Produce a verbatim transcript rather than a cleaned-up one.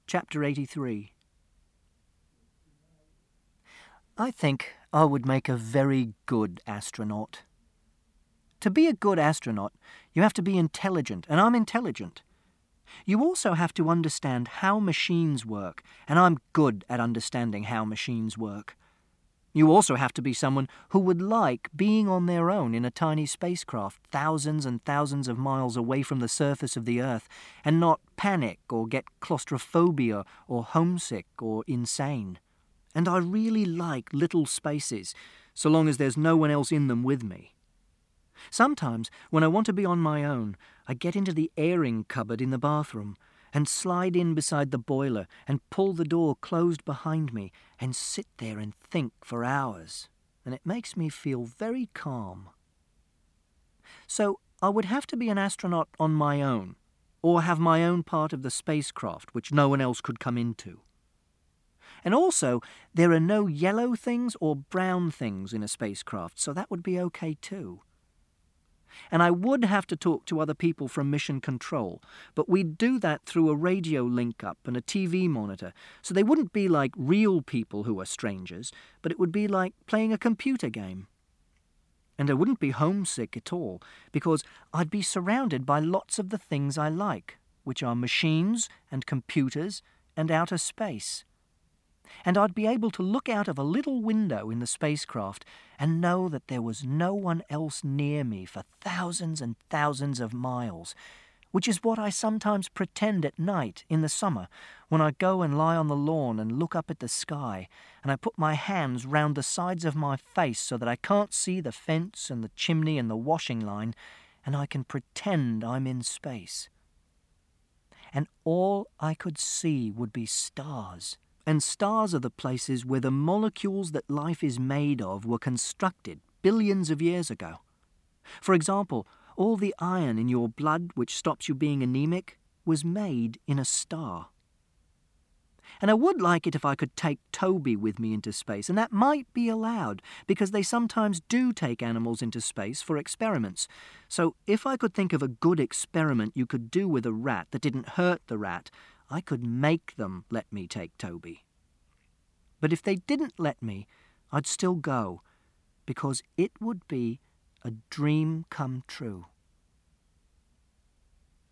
Chapter eighty-three. I think I would make a very good astronaut. To be a good astronaut, you have to be intelligent, and I'm intelligent. You also have to understand how machines work, and I'm good at understanding how machines work. You also have to be someone who would like being on their own in a tiny spacecraft thousands and thousands of miles away from the surface of the Earth and not panic or get claustrophobia or homesick or insane. And I really like little spaces, so long as there's no one else in them with me. Sometimes, when I want to be on my own, I get into the airing cupboard in the bathroom and slide in beside the boiler and pull the door closed behind me and sit there and think for hours, and it makes me feel very calm. So I would have to be an astronaut on my own, or have my own part of the spacecraft which no one else could come into. And also, there are no yellow things or brown things in a spacecraft, so that would be okay too. And I would have to talk to other people from Mission Control, but we'd do that through a radio link-up and a T V monitor, so they wouldn't be like real people who are strangers, but it would be like playing a computer game. And I wouldn't be homesick at all, because I'd be surrounded by lots of the things I like, which are machines and computers and outer space. And I'd be able to look out of a little window in the spacecraft and know that there was no one else near me for thousands and thousands of miles, which is what I sometimes pretend at night in the summer when I go and lie on the lawn and look up at the sky, and I put my hands round the sides of my face so that I can't see the fence and the chimney and the washing line, and I can pretend I'm in space. And all I could see would be stars. And stars are the places where the molecules that life is made of were constructed billions of years ago. For example, all the iron in your blood which stops you being anemic was made in a star. And I would like it if I could take Toby with me into space, and that might be allowed, because they sometimes do take animals into space for experiments. So if I could think of a good experiment you could do with a rat that didn't hurt the rat, I could make them let me take Toby. But if they didn't let me, I'd still go, because it would be a dream come true.